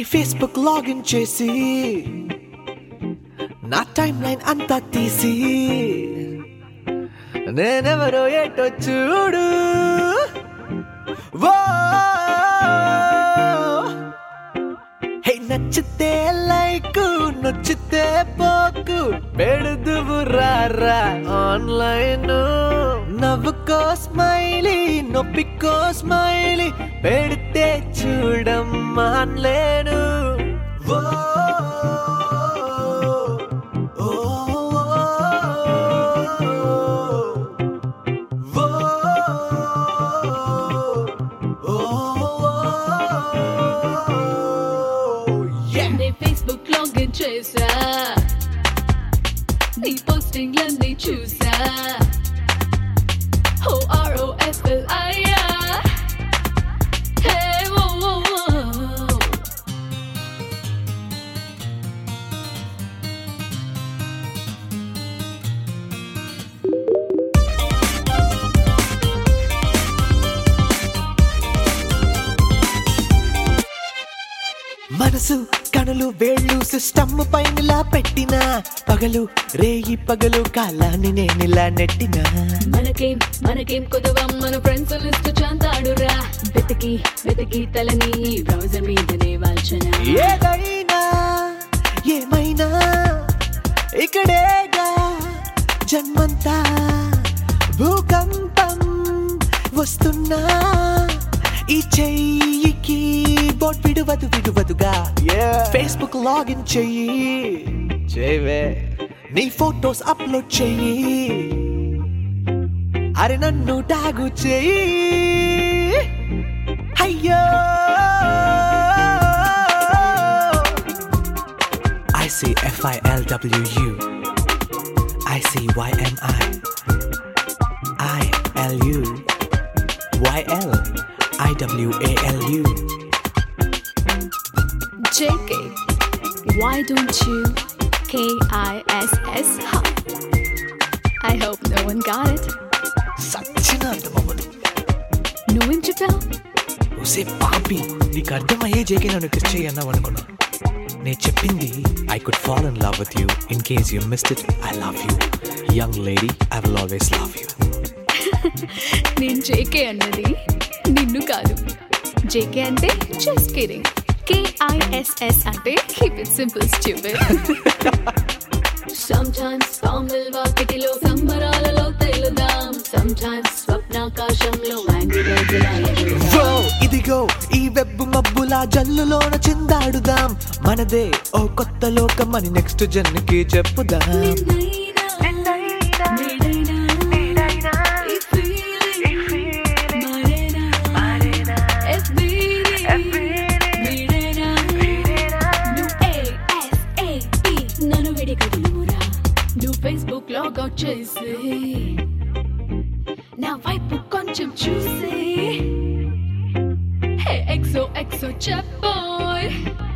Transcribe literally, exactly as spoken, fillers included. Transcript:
Facebook login చేసి నా time line అంతా తీసి నేనెవరో ఏటో చూడు. వో హే నచ్చితే లైక్ నచ్చితే పోకు పెడుదువు రారా ఆన్లైన్. నవ్వుకో స్మైలీ నొప్పికో స్మైలీ పెడితే చూడమ్మాన్లేను. వో ఫేస్బుక్ లాగిన్ చేసా నీ పోస్టింగ్లన్నీ చూసా. ఓ ఆర్ ఓ ఎస్ ఎల్ ఐ హే ఓ ఓ మనసు కనులు వేళ్ళు సిస్టమ్ పైనలా పెట్టిన పగలు రేయి పగలు కాలాన్ని నేనిలా నెట్టిన. మనకేం మనకేం కొదవం మన ఫ్రెండ్స్ లిస్ట్ చాంతాడురా. వెతికి వెతికి తలని బ్రౌజర్ మీదనే వాల్చన. ఏదైనా ఏమైనా ఇక్కడేగా జన్మంతా భూకంపం వస్తున్నా ఈ చెయ్యికి బోట్ విడువదు విడువదుగా. ఫేస్బుక్ లాగిన్ చెయ్యి చేయవే నీ ఫోటోస్ అప్లోడ్ చెయ్యి. అరే నన్ను ట్యాగు చెయ్యి. అయ్యో I see F I L W U I see Y M I I L U Y L I W A L U J K why don't you K I S S huh? I hope no one got it. సచ్చిన అర్థమవ్వదు. నువ్వేం చెప్పావు? ఒసే పాపి నీకు అర్థమయ్యే JK నన్ను kiss చేయి అన్నావు అనుకున్నా. నేను చెప్పింది I could fall in love with you. In case you missed it, I love you. Young lady, I will always love you. నేను జేకే అన్నది నిన్ను కాదు. జేకే అంటే just kidding. K I S S అంటే keep it simple stupid. Sometimes పాముల్ వాకిటిలో సంబరాలలో తేలుదాం. Sometimes స్వప్నాకాశంలో angry birds లా ఎగురుదాం. Whoa, ఇదిగో ఈ వెబ్బు మబ్బులా జల్లులోన చిందాడుదాం. మనదే ఓ కొత్త లోకం అని నెక్స్ట్ జన్మకి చెప్పుదాం. ఫేస్బుక్ లాగౌట్ చేసి నా వైపు కొంచెం చూసి హే ఎక్సో ఎక్సో చెప్పోయ్.